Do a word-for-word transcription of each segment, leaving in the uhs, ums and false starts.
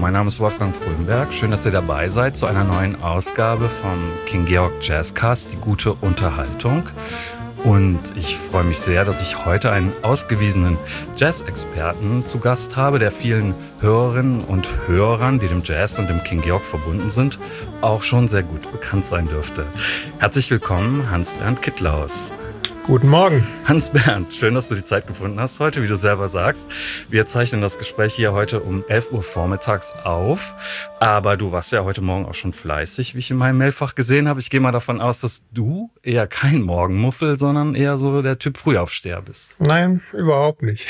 mein Name ist Wolfgang Frömberg. Schön, dass ihr dabei seid zu einer neuen Ausgabe vom King Georg Jazzcast, die gute Unterhaltung. Und ich freue mich sehr, dass ich heute einen ausgewiesenen Jazz-Experten zu Gast habe, der vielen Hörerinnen und Hörern, die dem Jazz und dem King Georg verbunden sind, auch schon sehr gut bekannt sein dürfte. Herzlich willkommen, Hans-Bernd Kittlaus. Guten Morgen. Hans-Bernd, schön, dass du die Zeit gefunden hast heute, wie du selber sagst. Wir zeichnen das Gespräch hier heute um elf Uhr vormittags auf. Aber du warst ja heute Morgen auch schon fleißig, wie ich in meinem Mailfach gesehen habe. Ich gehe mal davon aus, dass du eher kein Morgenmuffel, sondern eher so der Typ Frühaufsteher bist. Nein, überhaupt nicht.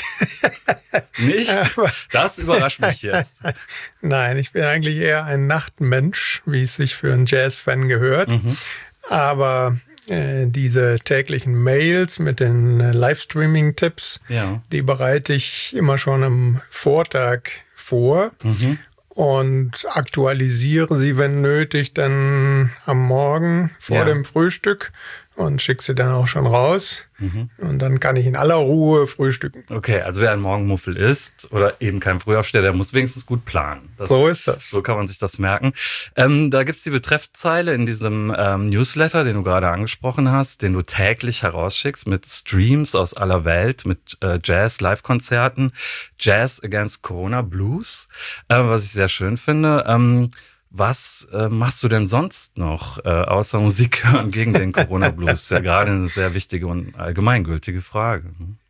Nicht? Das überrascht mich jetzt. Nein, ich bin eigentlich eher ein Nachtmensch, wie es sich für einen Jazz-Fan gehört. Mhm. Aber äh, diese täglichen Mails mit den äh, Livestreaming-Tipps, ja. die bereite ich immer schon am Vortag vor. Mhm. Und aktualisiere sie, wenn nötig, dann am Morgen vor ja. dem Frühstück und schicke sie dann auch schon raus. Mhm. Und dann kann ich in aller Ruhe frühstücken. Okay, also wer ein Morgenmuffel ist oder eben kein Frühaufsteher, der muss wenigstens gut planen. Das, so ist das. So kann man sich das merken. Ähm, da gibt's die Betreffzeile in diesem ähm, Newsletter, den du gerade angesprochen hast, den du täglich herausschickst mit Streams aus aller Welt, mit äh, Jazz-Live-Konzerten, Jazz Against Corona Blues, äh, was ich sehr schön finde. Ähm, Was äh, machst du denn sonst noch, äh, außer Musik hören gegen den Corona-Blues? Das ist ja gerade eine sehr wichtige und allgemeingültige Frage.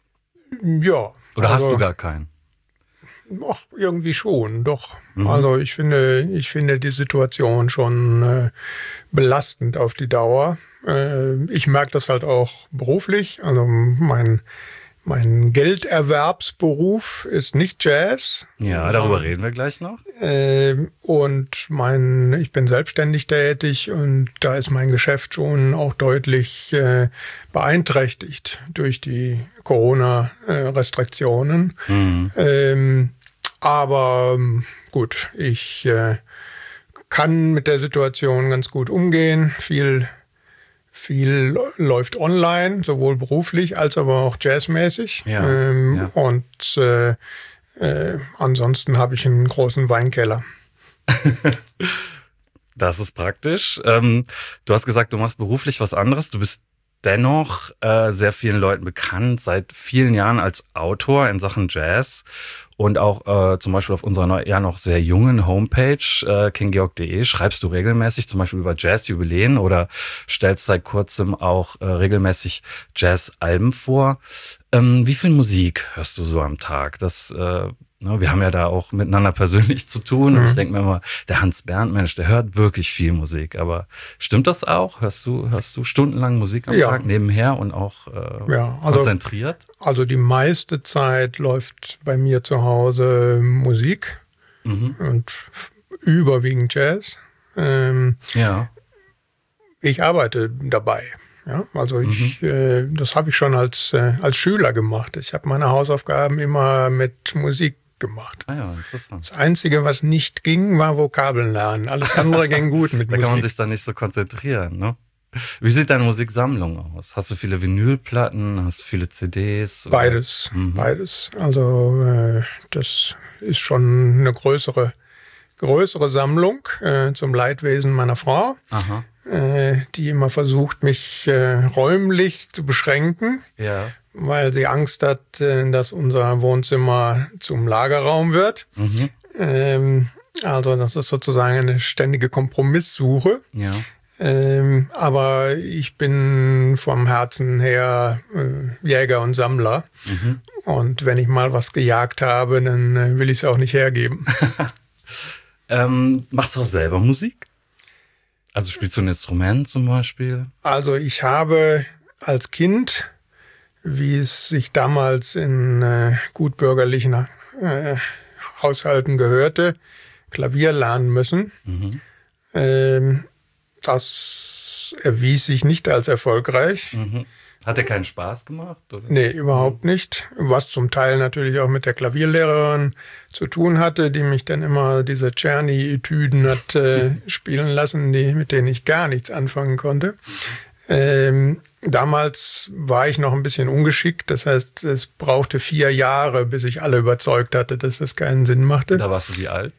Ne? Ja. Oder also, hast du gar keinen? Ach, irgendwie schon, doch. Mhm. Also ich finde, ich finde die Situation schon äh, belastend auf die Dauer. Äh, ich merke das halt auch beruflich. Also mein Mein Gelderwerbsberuf ist nicht Jazz. Ja, darüber reden wir gleich noch. Äh, und mein, ich bin selbstständig tätig und da ist mein Geschäft schon auch deutlich äh, beeinträchtigt durch die Corona-Restriktionen. Mhm. Ähm, aber gut, ich äh, kann mit der Situation ganz gut umgehen. Viel Viel läuft online, sowohl beruflich als aber auch jazzmäßig. Ja, ähm, ja. Und äh, äh, ansonsten habe ich einen großen Weinkeller. Das ist praktisch. Ähm, du hast gesagt, du machst beruflich was anderes. Du bist dennoch äh, sehr vielen Leuten bekannt, seit vielen Jahren als Autor in Sachen Jazz. Und auch äh, zum Beispiel auf unserer ja noch sehr jungen Homepage äh, king georg punkt de schreibst du regelmäßig zum Beispiel über Jazz-Jubiläen oder stellst seit kurzem auch äh, regelmäßig Jazz-Alben vor. Ähm, wie viel Musik hörst du so am Tag? Das, äh, ne, wir haben ja da auch miteinander persönlich zu tun. Mhm. Und ich denke mir immer, der Hans-Bernd, Mensch, der hört wirklich viel Musik. Aber stimmt das auch? Hörst du, hörst du stundenlang Musik am ja. Tag nebenher und auch äh, ja, also, konzentriert? Also die meiste Zeit läuft bei mir zu Hause Musik mhm. und überwiegend Jazz. Ähm, ja. Ich arbeite dabei. Ja, also ich, mhm. äh, das habe ich schon als, äh, als Schüler gemacht. Ich habe meine Hausaufgaben immer mit Musik gemacht. Ah ja, interessant. Das Einzige, was nicht ging, war Vokabeln lernen. Alles andere ging gut mit da Musik. Da kann man sich dann nicht so konzentrieren, ne? Wie sieht deine Musiksammlung aus? Hast du viele Vinylplatten? Hast du viele C Ds? Oder? Beides, mhm. beides. Also äh, das ist schon eine größere, größere Sammlung äh, zum Leidwesen meiner Frau. Aha. Äh, die immer versucht, mich äh, räumlich zu beschränken. Ja. Weil sie Angst hat, äh, dass unser Wohnzimmer zum Lagerraum wird. Mhm. Ähm, also das ist sozusagen eine ständige Kompromisssuche. Ja. Ähm, aber ich bin vom Herzen her äh, Jäger und Sammler. Mhm. Und wenn ich mal was gejagt habe, dann äh, will ich es auch nicht hergeben. ähm, machst du auch selber Musik? Also spielst du ein Instrument zum Beispiel? Also ich habe als Kind, wie es sich damals in äh, gutbürgerlichen äh, Haushalten gehörte, Klavier lernen müssen. Mhm. Ähm, das erwies sich nicht als erfolgreich. Mhm. Hat dir keinen Spaß gemacht? Oder? Nee, überhaupt nicht. Was zum Teil natürlich auch mit der Klavierlehrerin zu tun hatte, die mich dann immer diese Czerny-Etüden hat äh, spielen lassen, die, mit denen ich gar nichts anfangen konnte. Ähm, damals war ich noch ein bisschen ungeschickt. Das heißt, es brauchte vier Jahre, bis ich alle überzeugt hatte, dass das keinen Sinn machte. Da warst du wie alt dann?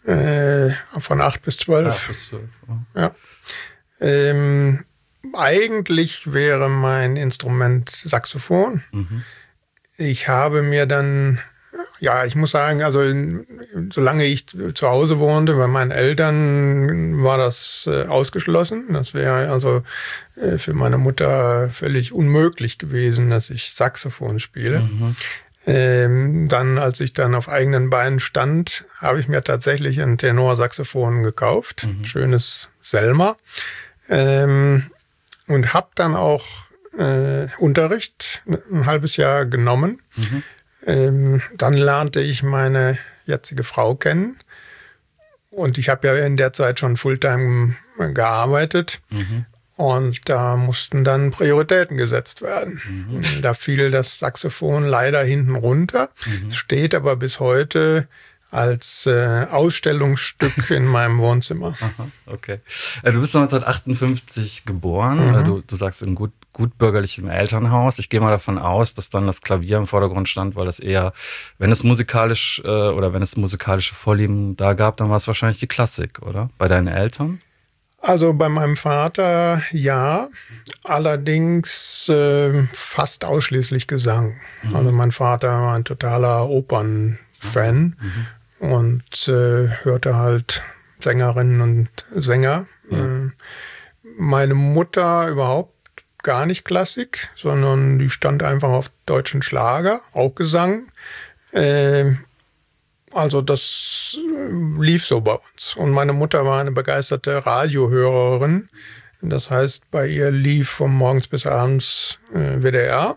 Äh, von acht bis zwölf. acht bis zwölf. Oh. Ja. Ähm, eigentlich wäre mein Instrument Saxophon. Mhm. Ich habe mir dann, ja, ich muss sagen, also solange ich zu Hause wohnte, bei meinen Eltern war das äh, ausgeschlossen. Das wäre also äh, für meine Mutter völlig unmöglich gewesen, dass ich Saxophon spiele. Mhm. Ähm, dann, als ich dann auf eigenen Beinen stand, habe ich mir tatsächlich ein Tenorsaxophon gekauft. Mhm. Schönes Selmer. Ähm, und habe dann auch äh, Unterricht ein halbes Jahr genommen. Mhm. Ähm, dann lernte ich meine jetzige Frau kennen. Und ich habe ja in der Zeit schon Fulltime gearbeitet. Mhm. Und da mussten dann Prioritäten gesetzt werden. Mhm. Da fiel das Saxophon leider hinten runter. Mhm. Es steht aber bis heute als äh, Ausstellungsstück in meinem Wohnzimmer. Aha, okay. Du bist neunzehnhundertachtundfünfzig geboren. Mhm. Du, du sagst in gut, gutbürgerlichem Elternhaus. Ich gehe mal davon aus, dass dann das Klavier im Vordergrund stand, weil das eher, wenn es musikalisch äh, oder wenn es musikalische Vorlieben da gab, dann war es wahrscheinlich die Klassik, oder? Bei deinen Eltern? Also bei meinem Vater ja, allerdings äh, fast ausschließlich Gesang. Mhm. Also mein Vater war ein totaler Opernfan mhm. und äh, hörte halt Sängerinnen und Sänger. Ja. Äh, meine Mutter überhaupt gar nicht Klassik, sondern die stand einfach auf deutschen Schlager, auch Gesang. Äh, Also das lief so bei uns. Und meine Mutter war eine begeisterte Radiohörerin. Das heißt, bei ihr lief von morgens bis abends äh, W D R.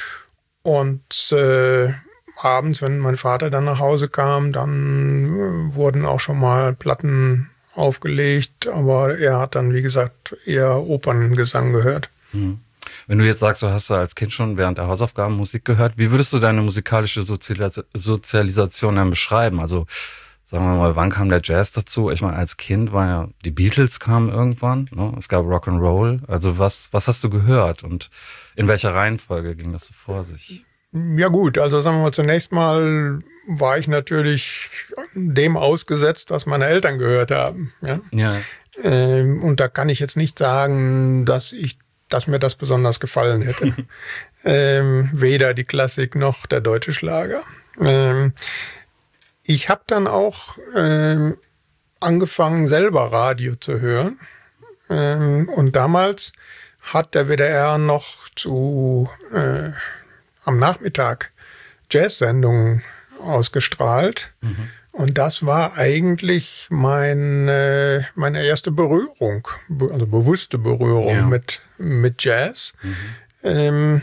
Und äh, abends, wenn mein Vater dann nach Hause kam, dann äh, wurden auch schon mal Platten aufgelegt. Aber er hat dann, wie gesagt, eher Operngesang gehört. Mhm. Wenn du jetzt sagst, du hast da als Kind schon während der Hausaufgaben Musik gehört, wie würdest du deine musikalische Sozialis- Sozialisation dann beschreiben? Also sagen wir mal, wann kam der Jazz dazu? Ich meine, als Kind waren ja die Beatles kamen irgendwann, ne? Es gab Rock'n'Roll. Also was, was hast du gehört und in welcher Reihenfolge ging das so vor sich? Ja gut, also sagen wir mal, zunächst mal war ich natürlich dem ausgesetzt, was meine Eltern gehört haben. Ja. Ja. Ähm, und da kann ich jetzt nicht sagen, dass ich dass mir das besonders gefallen hätte. ähm, weder die Klassik noch der deutsche Schlager. Ähm, ich habe dann auch ähm, angefangen, selber Radio zu hören. Ähm, und damals hat der W D R noch zu äh, am Nachmittag Jazz-Sendungen ausgestrahlt. Mhm. Und das war eigentlich meine, meine erste Berührung, also bewusste Berührung ja. mit, mit Jazz. Mhm. Ähm,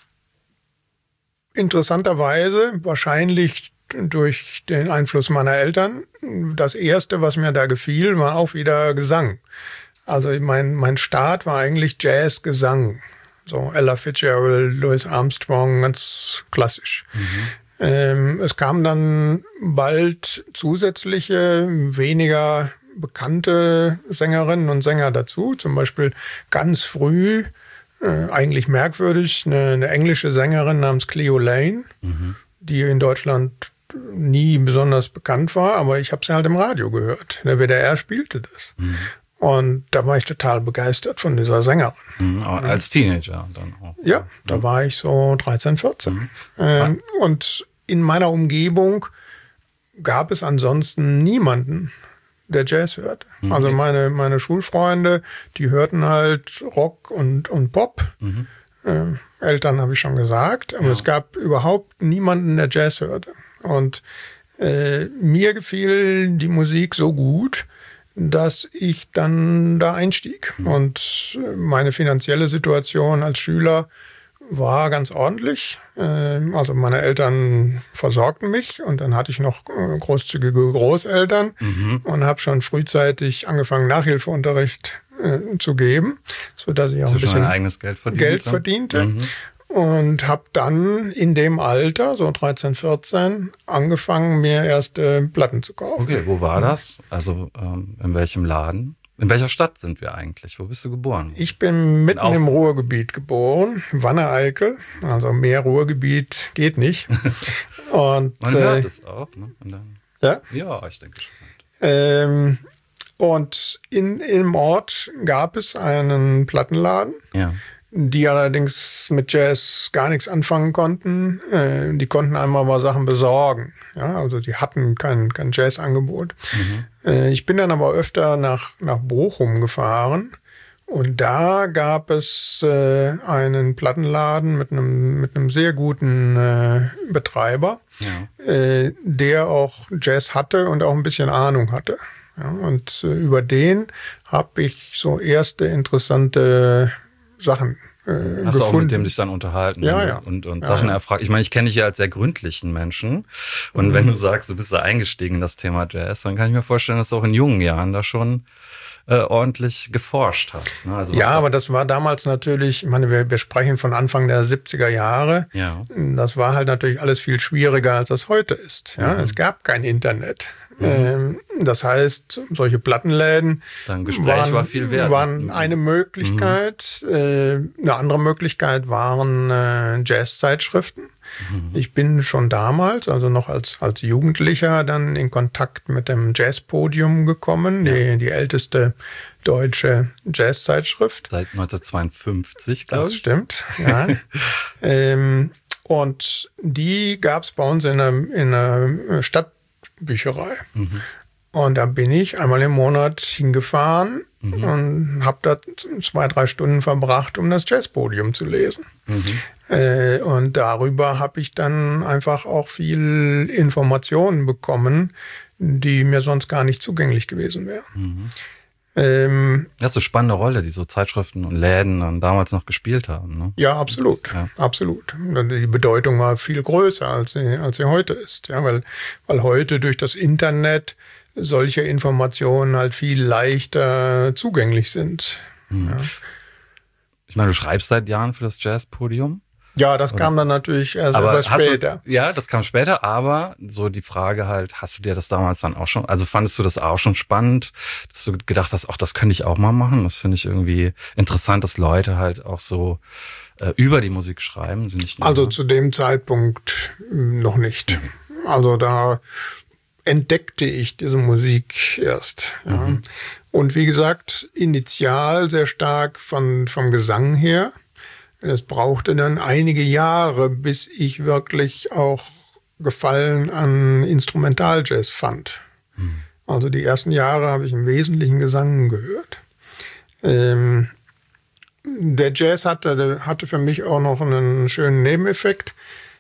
interessanterweise, wahrscheinlich durch den Einfluss meiner Eltern, das erste, was mir da gefiel, war auch wieder Gesang. Also mein, mein Start war eigentlich Jazz-Gesang. So Ella Fitzgerald, Louis Armstrong, ganz klassisch. Mhm. Ähm, es kamen dann bald zusätzliche, weniger bekannte Sängerinnen und Sänger dazu. Zum Beispiel ganz früh, äh, eigentlich merkwürdig, eine, eine englische Sängerin namens Cleo Lane, mhm. die in Deutschland nie besonders bekannt war, aber ich habe sie halt im Radio gehört. Der W D R spielte das. Mhm. Und da war ich total begeistert von dieser Sängerin. Mhm, als Teenager dann auch. Ja, da war ich so dreizehn, vierzehn. Mhm. Ähm, und in meiner Umgebung gab es ansonsten niemanden, der Jazz hörte. Mhm. Also meine, meine Schulfreunde, die hörten halt Rock und, und Pop. Mhm. Äh, Eltern habe ich schon gesagt, aber ja. es gab überhaupt niemanden, der Jazz hörte. Und äh, mir gefiel die Musik so gut, dass ich dann da einstieg. Mhm. Und meine finanzielle Situation als Schüler war ganz ordentlich. Also meine Eltern versorgten mich und dann hatte ich noch großzügige Großeltern mhm. und habe schon frühzeitig angefangen, Nachhilfeunterricht äh, zu geben, sodass ich auch ein bisschen eigenes Geld, verdient, Geld verdiente. Mhm. Und habe dann in dem Alter, so dreizehn, vierzehn, angefangen, mir erste Platten zu kaufen. Okay, wo war das? Also ähm, in welchem Laden? In welcher Stadt sind wir eigentlich? Wo bist du geboren? Ich bin mitten im Ruhrgebiet geboren, Wanne-Eickel. Also mehr Ruhrgebiet geht nicht. Und, Man hört es auch, ne? Und dann, ja? Ja, ich denke schon. Ähm, und in, im Ort gab es einen Plattenladen, ja. die allerdings mit Jazz gar nichts anfangen konnten. Äh, die konnten einmal mal Sachen besorgen. Ja, also die hatten kein, kein Jazz-Angebot. Mhm. Äh, ich bin dann aber öfter nach, nach Bochum gefahren. Und da gab es äh, einen Plattenladen mit einem, mit einem sehr guten äh, Betreiber, ja. äh, der auch Jazz hatte und auch ein bisschen Ahnung hatte. Ja, und äh, über den habe ich so erste interessante Sachen äh, Hast gefunden. du auch mit dem dich dann unterhalten ja, und, ja. und, und ja, Sachen ja. erfragt? Ich meine, ich kenne dich ja als sehr gründlichen Menschen. Und mhm. wenn du sagst, du bist da eingestiegen in das Thema Jazz, dann kann ich mir vorstellen, dass du auch in jungen Jahren da schon Äh, ordentlich geforscht hast. Ne? Also ja, da aber das war damals natürlich, ich meine, wir, wir sprechen von Anfang der siebziger Jahre. Ja. Das war halt natürlich alles viel schwieriger, als das heute ist. Ja? Mhm. Es gab kein Internet. Mhm. Ähm, das heißt, solche Plattenläden Dein Gespräch waren, war viel wert. waren mhm. eine Möglichkeit. Mhm. Äh, eine andere Möglichkeit waren äh, Jazzzeitschriften. Mhm. Ich bin schon damals, also noch als, als Jugendlicher, dann in Kontakt mit dem Jazzpodium gekommen, ja. die, die älteste deutsche Jazzzeitschrift. Seit neunzehnhundertzweiundfünfzig, glaube ich. Das stimmt, ja. ähm, und die gab es bei uns in einer, in einer Stadtbücherei. Mhm. Und da bin ich einmal im Monat hingefahren mhm. und habe da zwei, drei Stunden verbracht, um das Jazzpodium zu lesen. Mhm. Äh, und darüber habe ich dann einfach auch viel Informationen bekommen, die mir sonst gar nicht zugänglich gewesen wären. Mhm. Ähm, das ist eine spannende Rolle, die so Zeitschriften und Läden dann damals noch gespielt haben. Ne? Ja, absolut. Das, ja. absolut. Die Bedeutung war viel größer, als sie, als sie heute ist. Ja, weil, weil heute durch das Internet solche Informationen halt viel leichter zugänglich sind. Mhm. Ja. Ich meine, du schreibst seit Jahren für das Jazzpodium. Ja, das Oder? kam dann natürlich erst aber etwas später. Du, ja, das kam später, aber so die Frage halt, hast du dir das damals dann auch schon, also fandest du das auch schon spannend, dass du gedacht hast, ach, das könnte ich auch mal machen? Das finde ich irgendwie interessant, dass Leute halt auch so äh, über die Musik schreiben. Sie nicht nur, also zu dem Zeitpunkt noch nicht. Mhm. Also da entdeckte ich diese Musik erst. Ja. Mhm. Und wie gesagt, initial sehr stark von, vom Gesang her. Es brauchte dann einige Jahre, bis ich wirklich auch Gefallen an Instrumentaljazz fand. Mhm. Also die ersten Jahre habe ich im Wesentlichen Gesang gehört. Ähm, der Jazz hatte, hatte für mich auch noch einen schönen Nebeneffekt.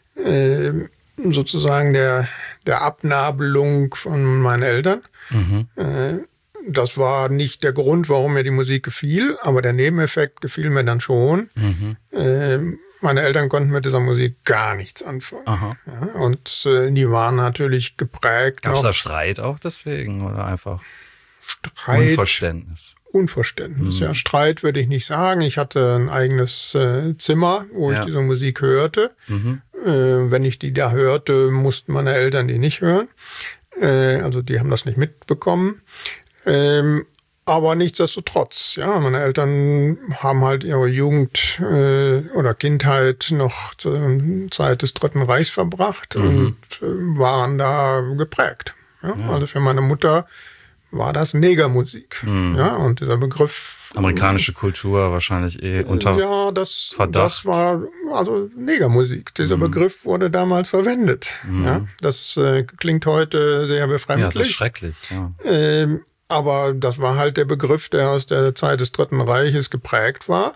Ähm, sozusagen der, der Abnabelung von meinen Eltern. Mhm. Äh, Das war nicht der Grund, warum mir die Musik gefiel, aber der Nebeneffekt gefiel mir dann schon. Mhm. Äh, meine Eltern konnten mit dieser Musik gar nichts anfangen. Ja, und äh, die waren natürlich geprägt. Gab es da Streit auch deswegen oder einfach Streit, Unverständnis? Unverständnis, mhm. ja. Streit würde ich nicht sagen. Ich hatte ein eigenes äh, Zimmer, wo ja. ich diese Musik hörte. Mhm. Äh, wenn ich die da hörte, mussten meine Eltern die nicht hören. Äh, also die haben das nicht mitbekommen. Ähm, aber nichtsdestotrotz, ja, meine Eltern haben halt ihre Jugend äh, oder Kindheit noch zur Zeit des Dritten Reichs verbracht mhm. und äh, waren da geprägt. Ja? Ja. Also für meine Mutter war das Negermusik. Mhm. Ja, und dieser Begriff. Amerikanische Kultur wahrscheinlich eh unter ja, das, Verdacht. Das war also Negermusik. Dieser mhm. Begriff wurde damals verwendet. Mhm. Ja, das äh, klingt heute sehr befremdlich. Ja, das ist schrecklich. Ja. Ähm, aber das war halt der Begriff, der aus der Zeit des Dritten Reiches geprägt war.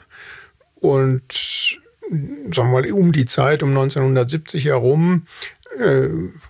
Und sagen wir mal, um die Zeit, um neunzehnhundertsiebzig herum, äh,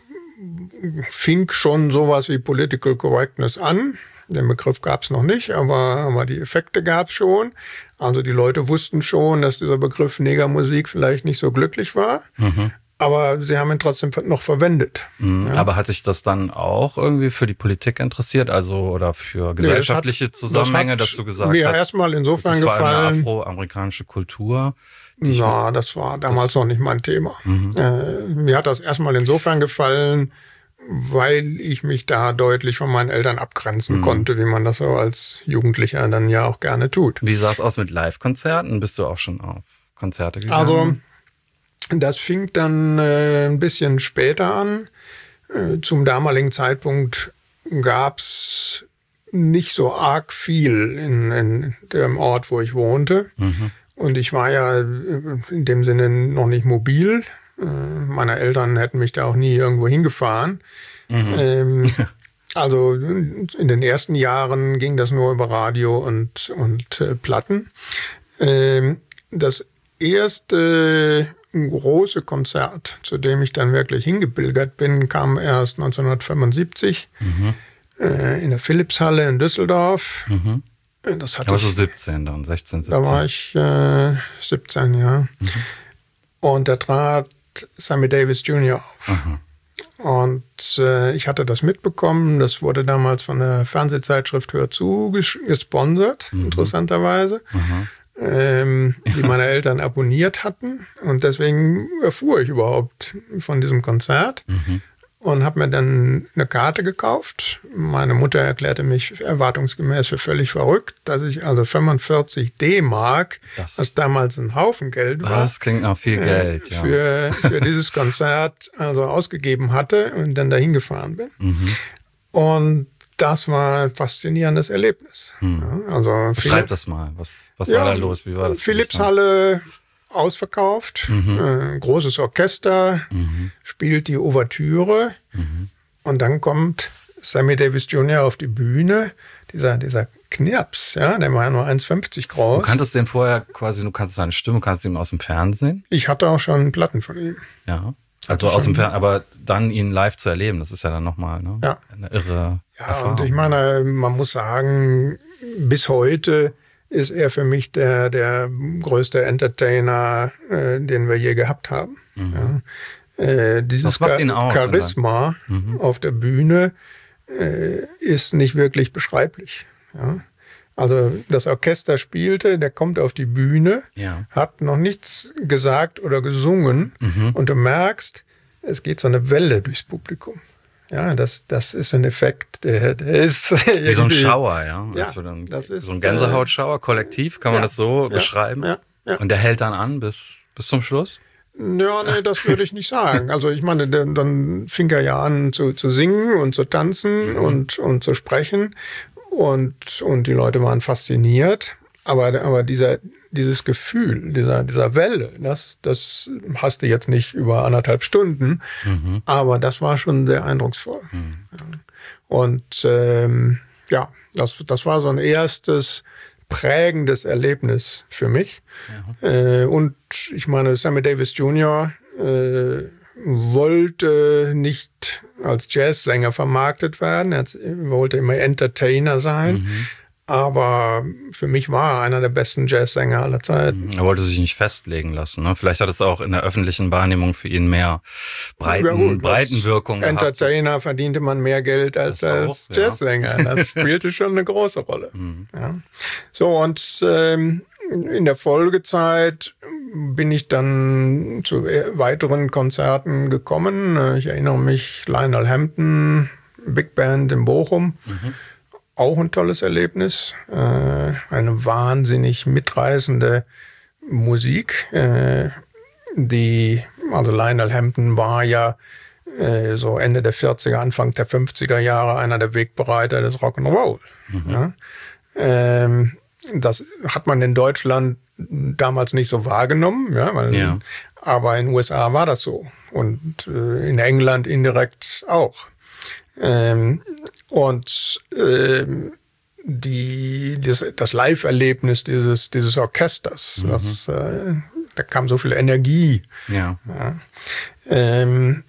fing schon sowas wie Political Correctness an. Den Begriff gab es noch nicht, aber, aber die Effekte gab es schon. Also die Leute wussten schon, dass dieser Begriff Negermusik vielleicht nicht so glücklich war. Mhm. Aber sie haben ihn trotzdem noch verwendet. Mhm. Ja. Aber hat dich das dann auch irgendwie für die Politik interessiert? Also oder für gesellschaftliche nee, das hat, Zusammenhänge, das dass du gesagt mir hast? Mir erstmal insofern das ist gefallen. Vor allem eine afroamerikanische Kultur. Na, das war damals das, noch nicht mein Thema. Mhm. Äh, mir hat das erstmal insofern gefallen, weil ich mich da deutlich von meinen Eltern abgrenzen mhm. konnte, wie man das so als Jugendlicher dann ja auch gerne tut. Wie sah es aus mit Live-Konzerten? Bist du auch schon auf Konzerte gegangen? Also das fing dann äh, ein bisschen später an. Äh, zum damaligen Zeitpunkt gab es nicht so arg viel in, in dem Ort, wo ich wohnte. Mhm. Und ich war ja in dem Sinne noch nicht mobil. Meine Eltern hätten mich da auch nie irgendwo hingefahren. Mhm. Ähm, also in den ersten Jahren ging das nur über Radio und, und äh, Platten. Ähm, das erste große Konzert, zu dem ich dann wirklich hingepilgert bin, kam erst neunzehnhundertfünfundsiebzig mhm. äh, in der Philipshalle in Düsseldorf. Mhm. Das hatte da warst ich, du siebzehn dann, sechzehn, siebzehn. Da war ich äh, siebzehn, ja. Mhm. Und da trat Sammy Davis Junior auf. Mhm. Und äh, ich hatte das mitbekommen. Das wurde damals von der Fernsehzeitschrift Hör zu gesponsert, mhm. interessanterweise. Mhm. Ähm, die meine Eltern abonniert hatten. Und deswegen erfuhr ich überhaupt von diesem Konzert. Mhm. Und habe mir dann eine Karte gekauft. Meine Mutter erklärte mich erwartungsgemäß für völlig verrückt, dass ich also fünfundvierzig D-Mark, das, was damals ein Haufen Geld war. Das klingt nach viel Geld, ja. Für, für dieses Konzert also ausgegeben hatte und dann dahin gefahren bin. Mhm. Und das war ein faszinierendes Erlebnis. Mhm. Ja, also beschreib das mal. Was, was ja, war da los? Wie war das? Philipshalle ausverkauft, mhm. äh, großes Orchester, mhm. spielt die Ouvertüre mhm. und dann kommt Sammy Davis Junior auf die Bühne, dieser, dieser Knirps, ja, der war ja nur eins fünfzig groß. Du kanntest den vorher quasi, du kannst seine Stimme, kannst ihn aus dem Fernsehen? Ich hatte auch schon Platten von ihm. Ja, also aus dem Fernsehen, aber dann ihn live zu erleben, das ist ja dann nochmal ne? ja. eine irre ja, Erfahrung. Und ich meine, man muss sagen, bis heute ist er für mich der, der größte Entertainer, äh, den wir je gehabt haben. Mhm. Ja. Äh, dieses Was macht ihn aus, Charisma mhm. auf der Bühne äh, ist nicht wirklich beschreiblich. Ja. Also das Orchester spielte, der kommt auf die Bühne, ja. hat noch nichts gesagt oder gesungen mhm. und du merkst, es geht so eine Welle durchs Publikum. Ja, das, das ist ein Effekt, der, der ist... Wie so ein Schauer, ja. ja das dann, das ist, so ein Gänsehautschauer, kollektiv, kann man ja, das so ja, beschreiben? Ja, ja. Und der hält dann an bis, bis zum Schluss? Ja, nee, das würde ich nicht sagen. Also ich meine, dann, dann fing er ja an zu, zu singen und zu tanzen mhm. und, und zu sprechen und, und die Leute waren fasziniert. Aber, aber dieser, dieses Gefühl, dieser, dieser Welle, das, das hast du jetzt nicht über anderthalb Stunden, mhm. aber das war schon sehr eindrucksvoll. Mhm. Und ähm, ja, das, das war so ein erstes prägendes Erlebnis für mich. Ja. Äh, und ich meine, Sammy Davis Junior äh, wollte nicht als Jazzsänger vermarktet werden, er wollte immer Entertainer sein. Mhm. Aber für mich war er einer der besten Jazzsänger aller Zeiten. Er wollte sich nicht festlegen lassen. Ne? Vielleicht hat es auch in der öffentlichen Wahrnehmung für ihn mehr Breiten, ja gut, Breitenwirkung Entertainer gehabt. Verdiente man mehr Geld als, als auch, Jazzsänger. Ja. Das spielte schon eine große Rolle. Mhm. Ja. So, und ähm, in der Folgezeit bin ich dann zu weiteren Konzerten gekommen. Ich erinnere mich, Lionel Hampton, Big Band in Bochum. Mhm. Auch ein tolles Erlebnis, äh, eine wahnsinnig mitreißende Musik. Äh, die, also Lionel Hampton war ja äh, so Ende der vierziger, Anfang der fünfziger Jahre einer der Wegbereiter des Rock'n'Roll. Mhm. Ja. Ähm, das hat man in Deutschland damals nicht so wahrgenommen, ja, weil, ja. aber in den U S A war das so und äh, in England indirekt auch. Ähm, und ähm, die, das, das Live-Erlebnis dieses, dieses Orchesters, mhm. das, äh, da kam so viel Energie. Ja. Ja. Ähm,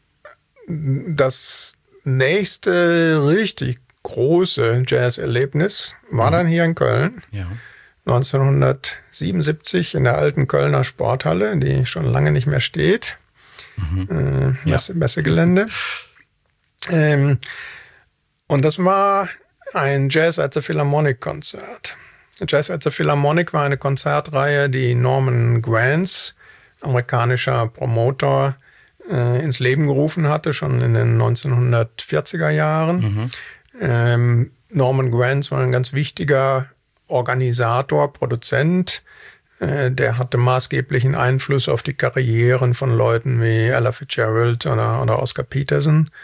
das nächste richtig große Jazz-Erlebnis war mhm. dann hier in Köln. Ja. neunzehnhundertsiebenundsiebzig in der alten Kölner Sporthalle, die schon lange nicht mehr steht. Mhm. Äh, Messe, ja. Messegelände. Ähm, und das war ein Jazz at the Philharmonic Konzert. Jazz at the Philharmonic war eine Konzertreihe, die Norman Granz, amerikanischer Promoter, äh, ins Leben gerufen hatte, schon in den neunzehnhundertvierziger Jahren. Mhm. Ähm, Norman Granz war ein ganz wichtiger Organisator, Produzent. Äh, der hatte maßgeblichen Einfluss auf die Karrieren von Leuten wie Ella Fitzgerald oder, oder Oscar Peterson.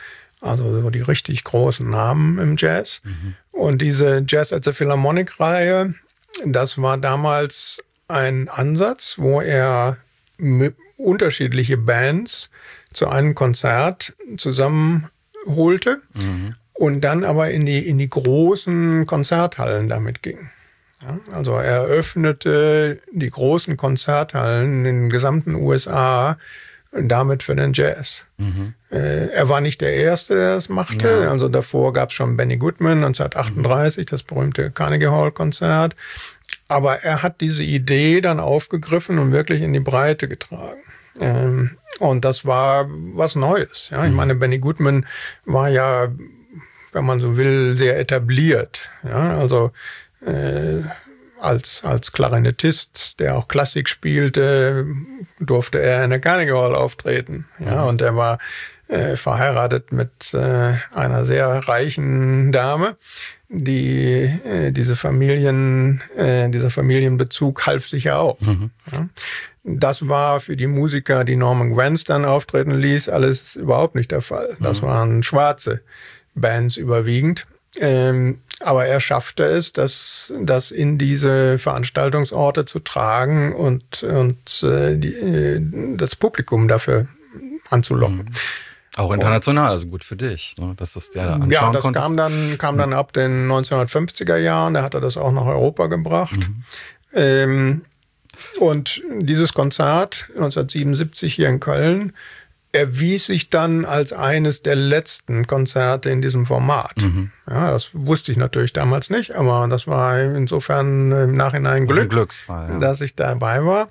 Also so die richtig großen Namen im Jazz. Mhm. Und diese Jazz at the Philharmonic-Reihe, das war damals ein Ansatz, wo er unterschiedliche Bands zu einem Konzert zusammenholte mhm. und dann aber in die, in die großen Konzerthallen damit ging. Ja, also er öffnete die großen Konzerthallen in den gesamten U S A damit für den Jazz. Mhm. Äh, er war nicht der Erste, der das machte. Ja. Also davor gab es schon Benny Goodman neunzehnhundertachtunddreißig, mhm. das berühmte Carnegie Hall Konzert. Aber er hat diese Idee dann aufgegriffen und wirklich in die Breite getragen. Ähm, und das war was Neues. Ja? Ich mhm. meine, Benny Goodman war ja, wenn man so will, sehr etabliert. Ja? Also äh, als, als Klarinettist, der auch Klassik spielte, durfte er in der Carnegie Hall auftreten. Ja? Mhm. Und er war äh, verheiratet mit äh, einer sehr reichen Dame, die äh, diese Familien, äh, dieser Familienbezug half sicher auch. Mhm. Ja. Das war für die Musiker, die Norman Granz dann auftreten ließ, alles überhaupt nicht der Fall. Das mhm. waren schwarze Bands überwiegend. Ähm, aber er schaffte es, das, das in diese Veranstaltungsorte zu tragen und, und äh, die, äh, das Publikum dafür anzulocken. Mhm. Auch international, also gut für dich, ne? Dass das der da anschauen Ja, das konntest. kam dann, kam dann ab den neunzehnhundertfünfziger Jahren, da hat er das auch nach Europa gebracht. Mhm. Ähm, und dieses Konzert neunzehnhundertsiebenundsiebzig hier in Köln erwies sich dann als eines der letzten Konzerte in diesem Format. Mhm. Ja, das wusste ich natürlich damals nicht, aber das war insofern im Nachhinein Glück, ein Glücksfall, ja. dass ich dabei war.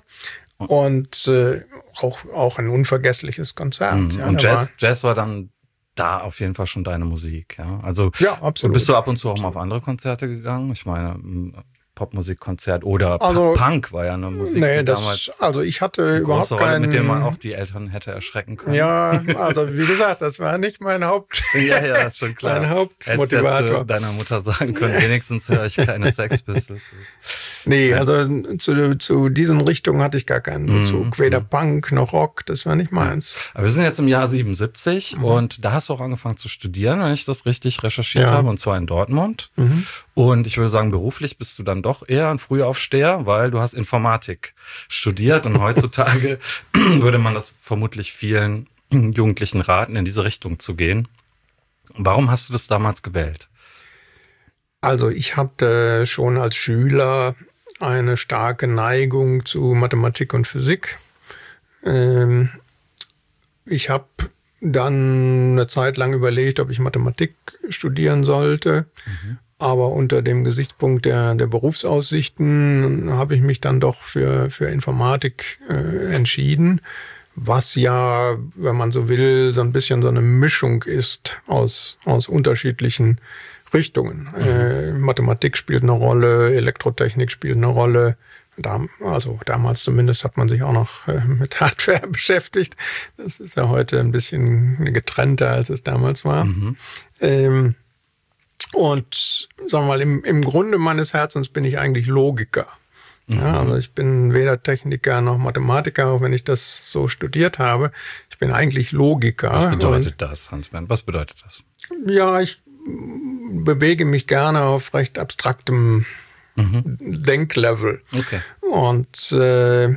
Und äh, auch, auch ein unvergessliches Konzert. Mhm. Ja, und Jazz war, Jazz war dann da auf jeden Fall schon deine Musik. Ja, also ja, absolut. Bist du ab und zu auch mal auf andere Konzerte gegangen? Ich meine, Popmusikkonzert oder also, Punk war ja eine Musik, nee, die das, damals also ich hatte überhaupt Rolle, keinen, mit dem man auch die Eltern hätte erschrecken können. Ja, also wie gesagt, das war nicht mein Haupt. ja, ja, das ist schon klar. Mein Hauptmotivator. Hättest ja zu deiner Mutter sagen können, wenigstens höre ich keine Sex Pistols. Nee, ja. also zu, zu diesen Richtungen hatte ich gar keinen Bezug. Mm, Weder mm. Punk noch Rock, das war nicht meins. Ja. Aber wir sind jetzt im Jahr siebenundsiebzig mhm. und da hast du auch angefangen zu studieren, wenn ich das richtig recherchiert ja. habe, und zwar in Dortmund. Mhm. Und ich würde sagen, beruflich bist du dann doch eher ein Frühaufsteher, weil du hast Informatik studiert und heutzutage würde man das vermutlich vielen Jugendlichen raten, in diese Richtung zu gehen. Warum hast du das damals gewählt? Also ich hatte schon als Schüler eine starke Neigung zu Mathematik und Physik. Ähm, ich habe dann eine Zeit lang überlegt, ob ich Mathematik studieren sollte. Mhm. Aber unter dem Gesichtspunkt der, der Berufsaussichten habe ich mich dann doch für, für Informatik äh, entschieden, was ja, wenn man so will, so ein bisschen so eine Mischung ist aus, aus unterschiedlichen Richtungen. Mhm. Äh, Mathematik spielt eine Rolle, Elektrotechnik spielt eine Rolle. Da, also damals zumindest hat man sich auch noch äh, mit Hardware beschäftigt. Das ist ja heute ein bisschen getrennter, als es damals war. Mhm. Ähm, Und sagen wir mal, im, im Grunde meines Herzens bin ich eigentlich Logiker. Mhm. Ja, also ich bin weder Techniker noch Mathematiker, auch wenn ich das so studiert habe. Ich bin eigentlich Logiker. Was bedeutet das, Hans-Bernd? Was bedeutet das? Ja, ich bewege mich gerne auf recht abstraktem mhm. Denklevel. Okay. Und äh,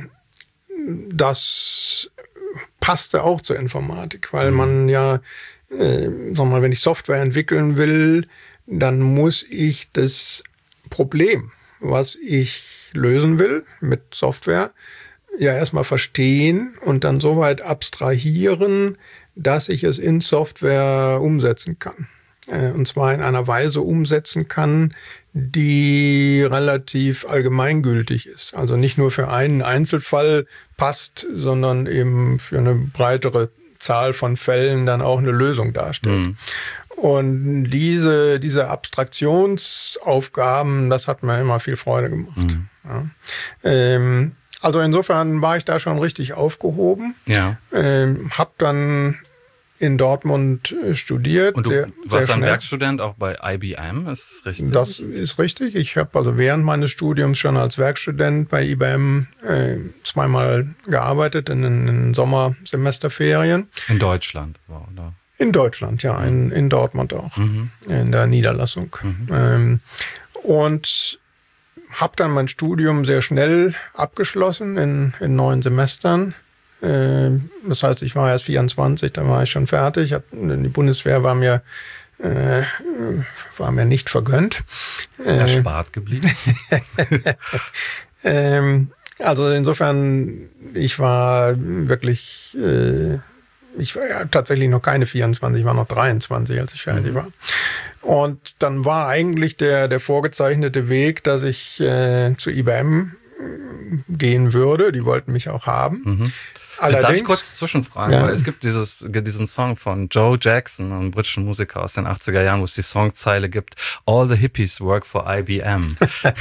das passte auch zur Informatik, weil mhm. man ja, äh, sagen wir mal, wenn ich Software entwickeln will, dann muss ich das Problem, was ich lösen will mit Software, ja erstmal verstehen und dann so weit abstrahieren, dass ich es in Software umsetzen kann. Und zwar in einer Weise umsetzen kann, die relativ allgemeingültig ist. Also nicht nur für einen Einzelfall passt, sondern eben für eine breitere Zahl von Fällen dann auch eine Lösung darstellt. Mhm. Und diese, diese Abstraktionsaufgaben, das hat mir immer viel Freude gemacht. Mhm. Ja. Ähm, also insofern war ich da schon richtig aufgehoben. Ja. Ähm, hab dann in Dortmund studiert. Und du sehr, warst sehr ein Werkstudent auch bei I B M, ist das richtig? Das ist richtig. Ich habe also während meines Studiums schon als Werkstudent bei I B M äh, zweimal gearbeitet in den Sommersemesterferien. In Deutschland, oder? In Deutschland, ja, in, in Dortmund auch, mhm. in der Niederlassung. Mhm. Ähm, und habe dann mein Studium sehr schnell abgeschlossen in, in neun Semestern. Äh, das heißt, ich war erst vierundzwanzig, da war ich schon fertig. Hab, die Bundeswehr war mir, äh, war mir nicht vergönnt. Erspart geblieben. ähm, also insofern, ich war wirklich... Äh, Ich war ja tatsächlich noch keine vierundzwanzig, ich war noch dreiundzwanzig, als ich fertig mhm. war. Und dann war eigentlich der, der vorgezeichnete Weg, dass ich äh, zu I B M gehen würde. Die wollten mich auch haben. Mhm. Allerdings, darf ich kurz zwischenfragen? Ja. Weil es gibt dieses, diesen Song von Joe Jackson, einem britischen Musiker aus den achtziger Jahren, wo es die Songzeile gibt, All the hippies work for I B M.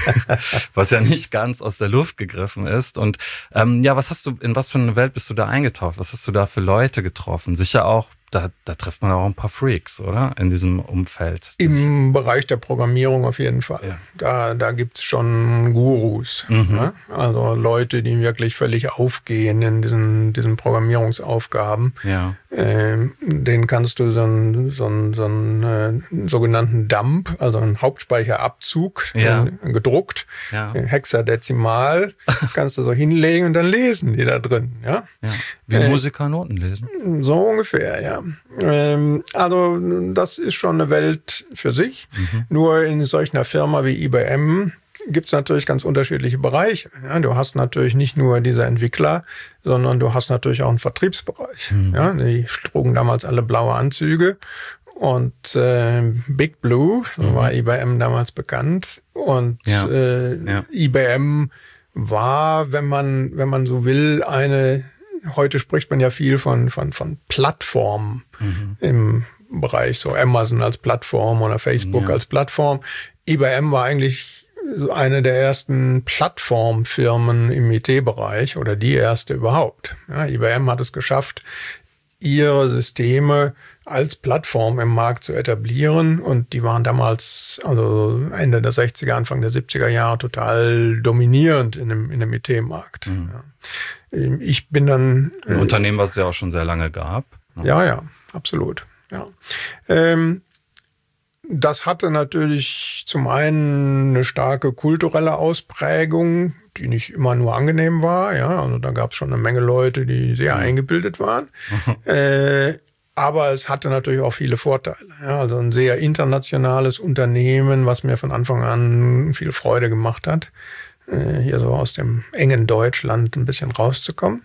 Was ja nicht ganz aus der Luft gegriffen ist. Und ähm, ja, was hast du, in was für eine Welt bist du da eingetaucht? Was hast du da für Leute getroffen? Sicher auch, da, da trifft man auch ein paar Freaks, oder? In diesem Umfeld. Im Bereich der Programmierung auf jeden Fall. Ja. Da, da gibt es schon Gurus. Mhm. Ne? Also Leute, die wirklich völlig aufgehen in diesen, diesen Programmierungsaufgaben. Ja. Ähm, denen kannst du so einen, so einen, so einen äh, sogenannten Dump, also einen Hauptspeicherabzug, ja. äh, gedruckt, ja. äh, hexadezimal, kannst du so hinlegen und dann lesen die da drin. Ja? Ja. Wie äh, Musiker Noten lesen. So ungefähr, ja. Ähm, also das ist schon eine Welt für sich. Mhm. Nur in solch einer Firma wie I B M gibt es natürlich ganz unterschiedliche Bereiche. Ja, du hast natürlich nicht nur diese Entwickler, sondern du hast natürlich auch einen Vertriebsbereich. Mhm. Ja, die trugen damals alle blaue Anzüge und äh, Big Blue, so mhm. war I B M damals bekannt. Und ja. Äh, ja. I B M war, wenn man, wenn man so will, eine, heute spricht man ja viel von, von, von Plattformen mhm. im Bereich, so Amazon als Plattform oder Facebook ja. als Plattform. I B M war eigentlich eine der ersten Plattformfirmen im I T-Bereich oder die erste überhaupt. Ja, I B M hat es geschafft, ihre Systeme als Plattform im Markt zu etablieren und die waren damals, also Ende der sechziger, Anfang der siebziger Jahre total dominierend in dem, in dem I T-Markt. Mhm. Ja. Ich bin dann... Ein äh, Unternehmen, was es ja auch schon sehr lange gab. Ja, ja, absolut. Ja. Ähm, Das hatte natürlich zum einen eine starke kulturelle Ausprägung, die nicht immer nur angenehm war. Ja, also da gab es schon eine Menge Leute, die sehr mhm. eingebildet waren. äh, aber es hatte natürlich auch viele Vorteile. Ja, also ein sehr internationales Unternehmen, was mir von Anfang an viel Freude gemacht hat, äh, hier so aus dem engen Deutschland ein bisschen rauszukommen.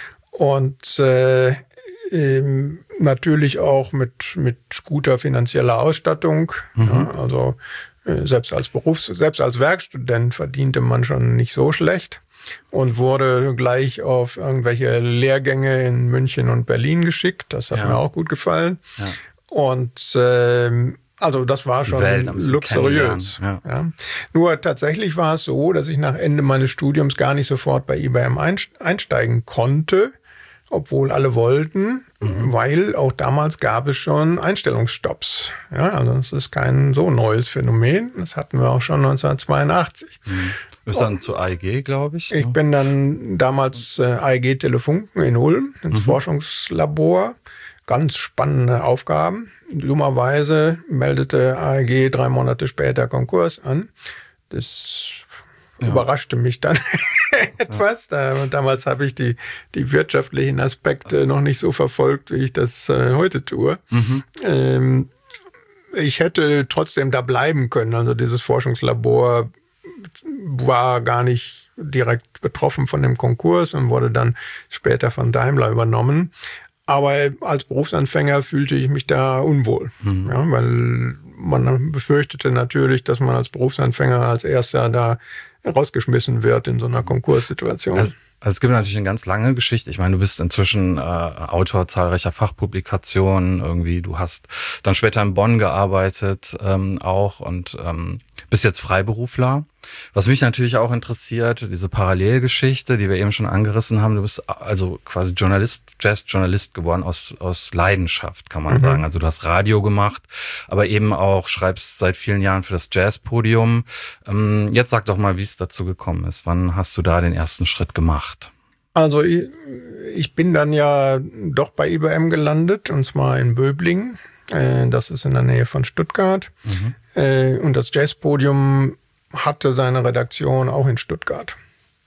Und äh, Ähm, natürlich auch mit, mit guter finanzieller Ausstattung. Mhm. Ja, also äh, selbst als Berufs-, selbst als Werkstudent verdiente man schon nicht so schlecht und wurde gleich auf irgendwelche Lehrgänge in München und Berlin geschickt. Das hat ja. mir auch gut gefallen. Ja. Und ähm, also das war schon luxuriös. Ja. Ja. Nur tatsächlich war es so, dass ich nach Ende meines Studiums gar nicht sofort bei I B M einsteigen konnte, obwohl alle wollten, mhm. weil auch damals gab es schon Einstellungsstopps. Ja, also das ist kein so neues Phänomen. Das hatten wir auch schon neunzehnhundertzweiundachtzig. Mhm. Du bist dann zu A E G, glaube ich. Ich bin dann damals äh, A E G Telefunken in Ulm ins mhm. Forschungslabor. Ganz spannende Aufgaben. Dummerweise meldete A E G drei Monate später Konkurs an. Das ja. überraschte mich dann etwas. Ja. Damals habe ich die, die wirtschaftlichen Aspekte noch nicht so verfolgt, wie ich das äh, heute tue. Mhm. Ähm, ich hätte trotzdem da bleiben können. Also dieses Forschungslabor war gar nicht direkt betroffen von dem Konkurs und wurde dann später von Daimler übernommen. Aber als Berufsanfänger fühlte ich mich da unwohl, mhm. ja, weil man befürchtete natürlich, dass man als Berufsanfänger als Erster da rausgeschmissen wird in so einer Konkurssituation. Also, also es gibt natürlich eine ganz lange Geschichte. Ich meine, du bist inzwischen äh, Autor zahlreicher Fachpublikationen. Irgendwie, du hast dann später in Bonn gearbeitet ähm, auch und ähm, bist jetzt Freiberufler. Was mich natürlich auch interessiert, diese Parallelgeschichte, die wir eben schon angerissen haben. Du bist also quasi Journalist, Jazz-Journalist geworden aus aus Leidenschaft, kann man mhm. sagen. Also du hast Radio gemacht, aber eben auch schreibst seit vielen Jahren für das Jazzpodium. Ähm, jetzt sag doch mal, wie es dazu gekommen ist. Wann hast du da den ersten Schritt gemacht? Also ich, ich bin dann ja doch bei I B M gelandet, und zwar in Böblingen. Äh, das ist in der Nähe von Stuttgart. Mhm. Äh, und das Jazzpodium hatte seine Redaktion auch in Stuttgart.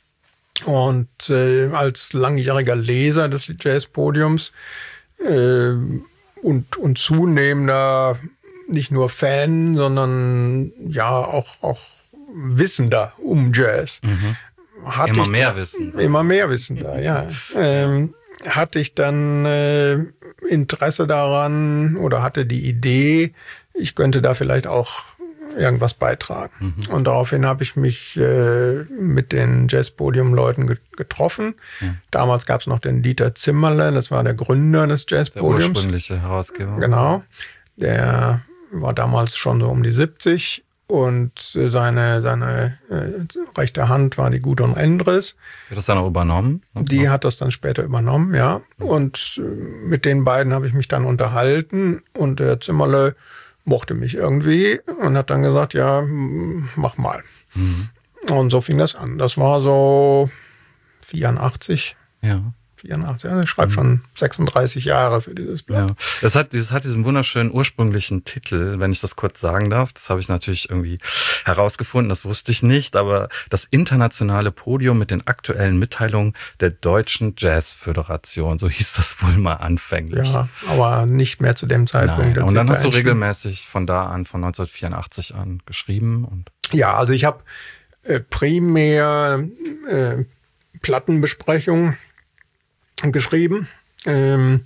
Und äh, als langjähriger Leser des Jazzpodiums äh, und, und zunehmender nicht nur Fan, sondern ja auch, auch Wissender um Jazz. Mhm. Hatte immer ich mehr da, Wissen. Immer mehr Wissen da, ja. Ähm, hatte ich dann äh, Interesse daran oder hatte die Idee, ich könnte da vielleicht auch irgendwas beitragen. Mhm. Und daraufhin habe ich mich äh, mit den Jazzpodium-Leuten ge- getroffen. Mhm. Damals gab es noch den Dieter Zimmerle, das war der Gründer des Jazzpodiums. Der ursprüngliche Herausgeber. Genau. Der war damals schon so um die siebzig. Und seine, seine äh, rechte Hand war die Gudrun Endres. Hat das dann auch übernommen? Die hat das dann später übernommen, ja. Und äh, mit den beiden habe ich mich dann unterhalten. Und der Zimmerle mochte mich irgendwie und hat dann gesagt, ja, mach mal. Mhm. Und so fing das an. Das war so vierundachtzig. Ja. vierundachtzig, also ich schreibe schon sechsunddreißig Jahre für dieses Blatt. Ja. Das hat, das hat diesen wunderschönen ursprünglichen Titel, wenn ich das kurz sagen darf. Das habe ich natürlich irgendwie herausgefunden, das wusste ich nicht, aber das internationale Podium mit den aktuellen Mitteilungen der Deutschen Jazzföderation, so hieß das wohl mal anfänglich. Ja, aber nicht mehr zu dem Zeitpunkt. Nein. Und dann hast du regelmäßig von da an, von neunzehnhundertvierundachtzig an geschrieben. Und ja, also ich habe äh, primär äh, Plattenbesprechungen geschrieben, ähm,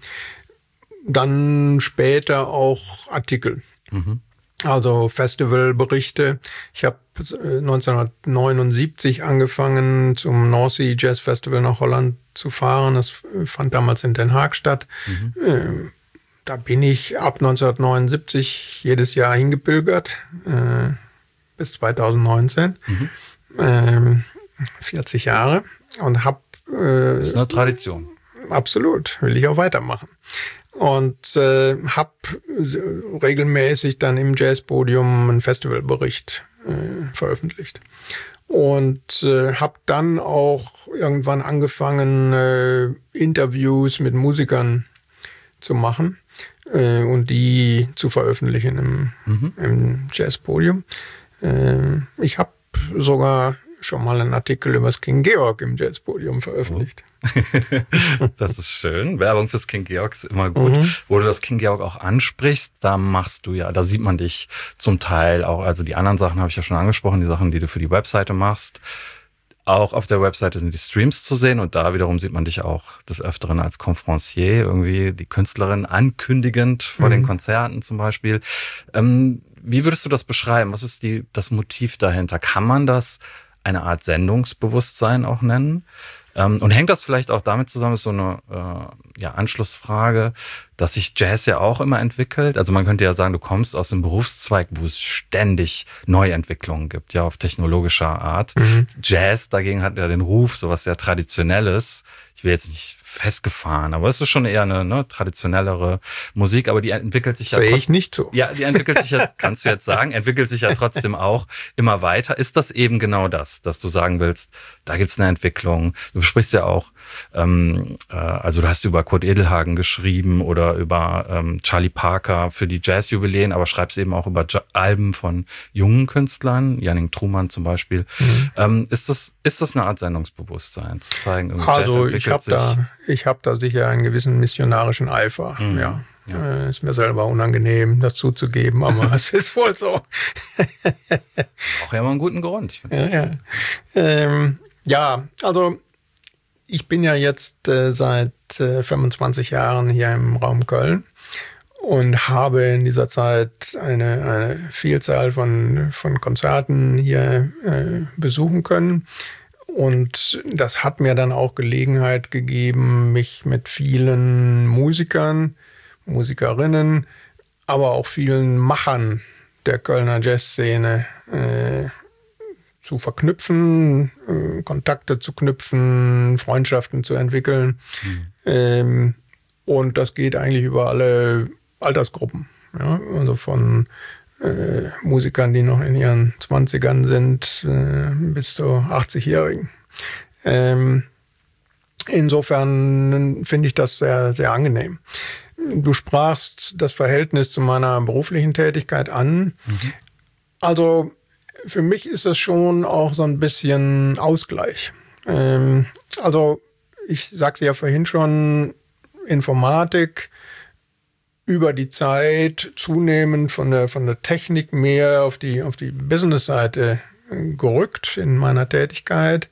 dann später auch Artikel, mhm. also Festivalberichte. Ich habe äh, neunzehnhundertneunundsiebzig angefangen, zum North Sea Jazz Festival nach Holland zu fahren. Das fand damals in Den Haag statt. Mhm. Ähm, da bin ich ab neunzehnhundertneunundsiebzig jedes Jahr hingepilgert, äh, bis zweitausendneunzehn, mhm. ähm, vierzig Jahre, und habe äh, das ist eine Tradition. Absolut, will ich auch weitermachen. Und äh, habe regelmäßig dann im Jazzpodium einen Festivalbericht äh, veröffentlicht. Und äh, habe dann auch irgendwann angefangen, äh, Interviews mit Musikern zu machen äh, und die zu veröffentlichen im, mhm. im Jazzpodium. Äh, ich habe sogar schon mal einen Artikel über das King Georg im Jazzpodium veröffentlicht. Oh. Das ist schön. Werbung fürs King Georg ist immer gut. Mhm. Wo du das King Georg auch ansprichst, da machst du ja, da sieht man dich zum Teil auch, also die anderen Sachen habe ich ja schon angesprochen, die Sachen, die du für die Webseite machst. Auch auf der Webseite sind die Streams zu sehen und da wiederum sieht man dich auch des Öfteren als Conférencier, irgendwie die Künstlerin ankündigend vor mhm. den Konzerten zum Beispiel. Ähm, wie würdest du das beschreiben? Was ist die, das Motiv dahinter? Kann man das eine Art Sendungsbewusstsein auch nennen? Ähm, und hängt das vielleicht auch damit zusammen, ist so eine äh, ja, Anschlussfrage, dass sich Jazz ja auch immer entwickelt? Also man könnte ja sagen, du kommst aus einem Berufszweig, wo es ständig Neuentwicklungen gibt, ja, auf technologischer Art. Mhm. Jazz dagegen hat ja den Ruf, sowas sehr Traditionelles. Ich will jetzt nicht festgefahren, aber es ist schon eher eine ne, traditionellere Musik, aber die entwickelt sich ja trotzdem. Sehe ich nicht so. Ja, die entwickelt sich ja, kannst du jetzt sagen, entwickelt sich ja trotzdem auch immer weiter. Ist das eben genau das, dass du sagen willst, da gibt's eine Entwicklung? Du sprichst ja auch, ähm, äh, also du hast über Kurt Edelhagen geschrieben oder über ähm, Charlie Parker für die Jazzjubiläen, aber schreibst eben auch über J- Alben von jungen Künstlern, Janning Truman zum Beispiel. Mhm. Ähm, ist das ist das eine Art Sendungsbewusstsein, zu zeigen, also Jazz ich habe da, ich habe da sicher einen gewissen missionarischen Eifer. Mhm. Ja, ja. Äh, ist mir selber unangenehm, das zuzugeben, aber es ist wohl so. Auch ja mal einen guten Grund. Ich ja, ja. Ähm, ja, also ich bin ja jetzt äh, seit äh, fünfundzwanzig Jahren hier im Raum Köln und habe in dieser Zeit eine, eine Vielzahl von, von Konzerten hier äh, besuchen können. Und das hat mir dann auch Gelegenheit gegeben, mich mit vielen Musikern, Musikerinnen, aber auch vielen Machern der Kölner Jazzszene äh, zu verknüpfen, äh, Kontakte zu knüpfen, Freundschaften zu entwickeln. Mhm. Ähm, und das geht eigentlich über alle Altersgruppen. Ja? Also von äh, Musikern, die noch in ihren Zwanzigern sind, äh, bis zu achtzigjährigen. Ähm, insofern finde ich das sehr, sehr angenehm. Du sprachst das Verhältnis zu meiner beruflichen Tätigkeit an. Mhm. Also für mich ist das schon auch so ein bisschen Ausgleich. Ähm, also ich sagte ja vorhin schon, Informatik über die Zeit zunehmend von der, von der Technik mehr auf die, auf die Business-Seite gerückt in meiner Tätigkeit.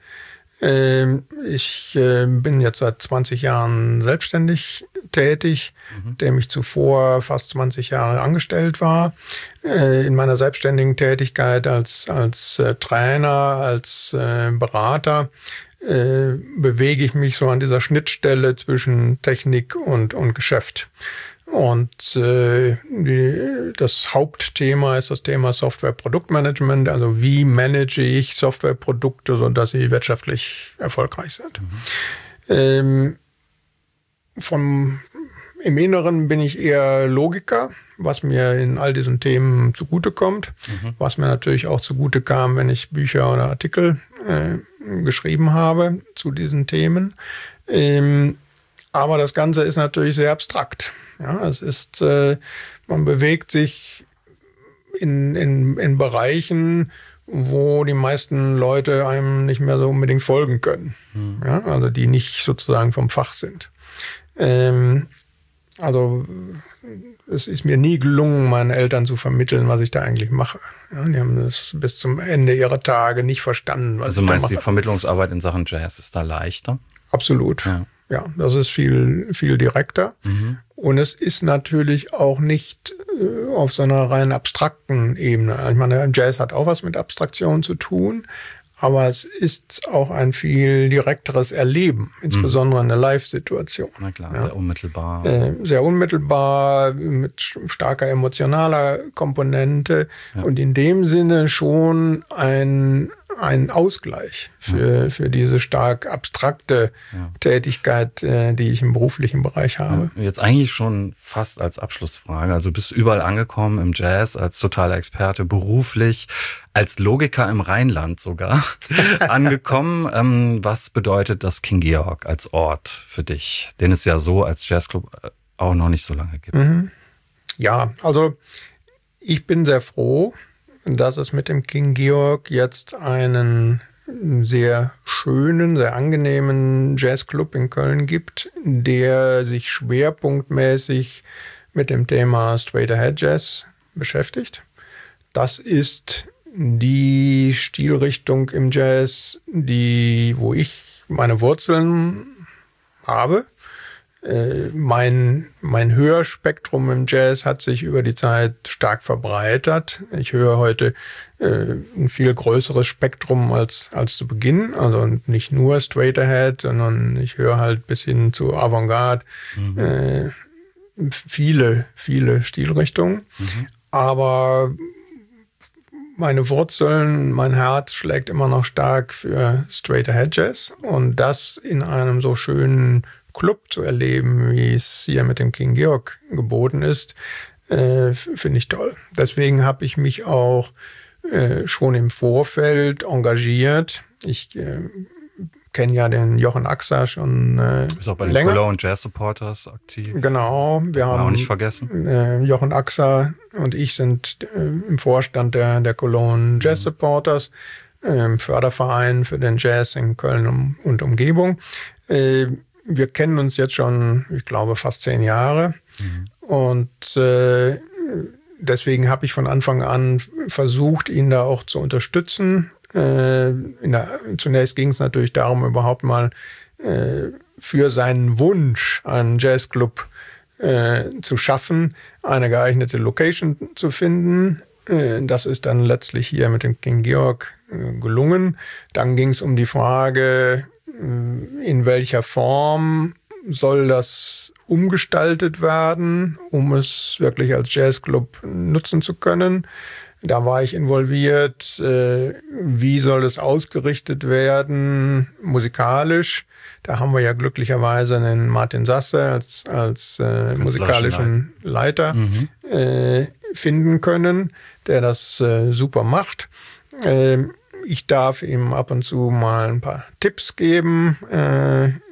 Ich bin jetzt seit zwanzig Jahren selbstständig tätig, mhm. dem ich zuvor fast zwanzig Jahre angestellt war. In meiner selbstständigen Tätigkeit als, als Trainer, als Berater bewege ich mich so an dieser Schnittstelle zwischen Technik und, und Geschäft. Und äh, die, das Hauptthema ist das Thema Software-Produktmanagement. Also wie manage ich Softwareprodukte, sodass sie wirtschaftlich erfolgreich sind. Mhm. Ähm, vom, Im Inneren bin ich eher Logiker, was mir in all diesen Themen zugutekommt. Mhm. Was mir natürlich auch zugute kam, wenn ich Bücher oder Artikel äh, geschrieben habe zu diesen Themen. Ähm, aber das Ganze ist natürlich sehr abstrakt. Ja, es ist, äh, man bewegt sich in, in, in Bereichen, wo die meisten Leute einem nicht mehr so unbedingt folgen können. Mhm. Ja, also die nicht sozusagen vom Fach sind. Ähm, also es ist mir nie gelungen, meinen Eltern zu vermitteln, was ich da eigentlich mache. Ja, die haben das bis zum Ende ihrer Tage nicht verstanden, was also ich da mache. Also meinst du, die Vermittlungsarbeit in Sachen Jazz ist da leichter? Absolut. Ja. Ja, das ist viel, viel direkter. Mhm. Und es ist natürlich auch nicht äh, auf so einer rein abstrakten Ebene. Ich meine, Jazz hat auch was mit Abstraktion zu tun, aber es ist auch ein viel direkteres Erleben, insbesondere in der Live-Situation. Na klar, ja. sehr unmittelbar. Äh, sehr unmittelbar, mit starker emotionaler Komponente ja. und in dem Sinne schon ein ein Ausgleich für, ja. für diese stark abstrakte ja. Tätigkeit, äh, die ich im beruflichen Bereich habe. Ja, jetzt eigentlich schon fast als Abschlussfrage. Also du bist überall angekommen im Jazz, als totaler Experte, beruflich, als Logiker im Rheinland sogar angekommen. Ähm, was bedeutet das King Georg als Ort für dich, den es ja so als Jazzclub auch noch nicht so lange gibt? Mhm. Ja, also ich bin sehr froh, dass es mit dem King Georg jetzt einen sehr schönen, sehr angenehmen Jazzclub in Köln gibt, der sich schwerpunktmäßig mit dem Thema Straight Ahead Jazz beschäftigt. Das ist die Stilrichtung im Jazz, die, wo ich meine Wurzeln habe. Mein, mein Hörspektrum im Jazz hat sich über die Zeit stark verbreitert. Ich höre heute äh, ein viel größeres Spektrum als, als zu Beginn. Also nicht nur Straight Ahead, sondern ich höre halt bis hin zu Avantgarde mhm. äh, viele, viele Stilrichtungen. Mhm. Aber meine Wurzeln, mein Herz schlägt immer noch stark für Straight Ahead Jazz. Und das in einem so schönen Club zu erleben, wie es hier mit dem King Georg geboten ist, äh, finde ich toll. Deswegen habe ich mich auch äh, schon im Vorfeld engagiert. Ich äh, kenne ja den Jochen Axer schon äh, du bist auch bei den länger. Cologne Jazz Supporters aktiv. Genau. Wir haben auch nicht vergessen. Äh, Jochen Axer und ich sind äh, im Vorstand der, der Cologne Jazz Supporters, äh, Förderverein für den Jazz in Köln um, und Umgebung. Äh, Wir kennen uns jetzt schon, ich glaube, fast zehn Jahre. Mhm. Und äh, deswegen habe ich von Anfang an versucht, ihn da auch zu unterstützen. Äh, in der, zunächst ging es natürlich darum, überhaupt mal äh, für seinen Wunsch, einen Jazzclub äh, zu schaffen, eine geeignete Location zu finden. Äh, das ist dann letztlich hier mit dem King Georg äh, gelungen. Dann ging es um die Frage, in welcher Form soll das umgestaltet werden, um es wirklich als Jazzclub nutzen zu können. Da war ich involviert. Wie soll es ausgerichtet werden, musikalisch? Da haben wir ja glücklicherweise den Martin Sasse als, als äh, musikalischen Leiter mhm. äh, finden können, der das äh, super macht. Äh, Ich darf ihm ab und zu mal ein paar Tipps geben, äh,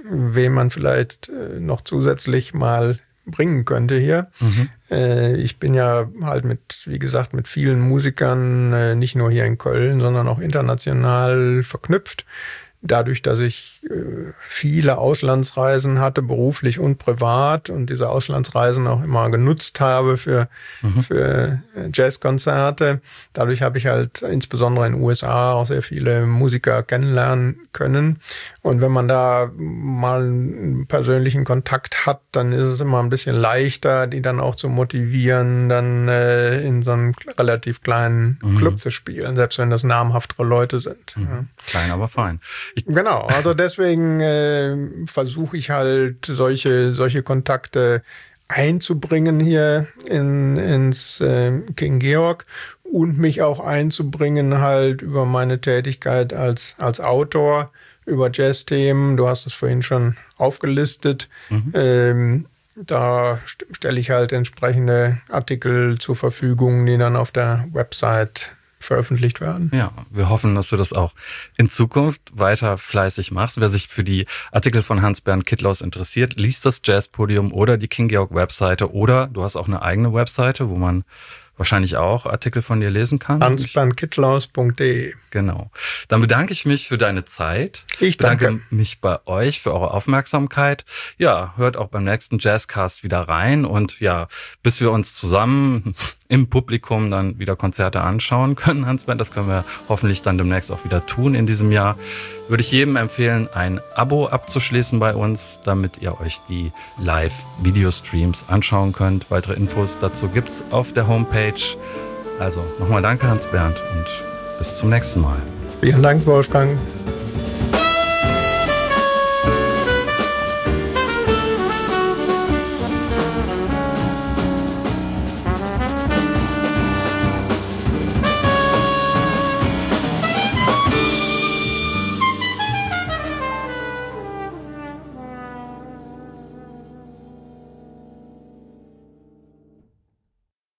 wen man vielleicht noch zusätzlich mal bringen könnte hier. Mhm. Äh, ich bin ja halt mit, wie gesagt, mit vielen Musikern, äh, nicht nur hier in Köln, sondern auch international verknüpft. Dadurch, dass ich äh, viele Auslandsreisen hatte, beruflich und privat, und diese Auslandsreisen auch immer genutzt habe für, mhm. für Jazzkonzerte. Dadurch habe ich halt insbesondere in den U S A auch sehr viele Musiker kennenlernen können. Und wenn man da mal einen persönlichen Kontakt hat, dann ist es immer ein bisschen leichter, die dann auch zu motivieren, dann äh, in so einem relativ kleinen mhm. Club zu spielen, selbst wenn das namhaftere Leute sind. Mhm. Ja. Klein, aber fein. Ich genau, also deswegen äh, versuche ich halt solche, solche Kontakte einzubringen hier in, ins äh, King Georg und mich auch einzubringen halt über meine Tätigkeit als, als Autor, über Jazz-Themen. Du hast es vorhin schon aufgelistet. Mhm. Ähm, da st- stelle ich halt entsprechende Artikel zur Verfügung, die dann auf der Website veröffentlicht werden. Ja, wir hoffen, dass du das auch in Zukunft weiter fleißig machst. Wer sich für die Artikel von Hans-Bernd Kittlaus interessiert, liest das Jazzpodium oder die King Georg Webseite, oder du hast auch eine eigene Webseite, wo man wahrscheinlich auch Artikel von dir lesen kann. hans bernd kittlaus punkt de. Genau. Dann bedanke ich mich für deine Zeit. Ich danke. bedanke mich bei euch für eure Aufmerksamkeit. Ja, hört auch beim nächsten Jazzcast wieder rein, und ja, bis wir uns zusammen im Publikum dann wieder Konzerte anschauen können, Hans-Bernd, das können wir hoffentlich dann demnächst auch wieder tun in diesem Jahr, würde ich jedem empfehlen, ein Abo abzuschließen bei uns, damit ihr euch die Live-Videostreams anschauen könnt. Weitere Infos dazu gibt's auf der Homepage. Also nochmal danke, Hans-Bernd, und bis zum nächsten Mal. Vielen Dank, Wolfgang.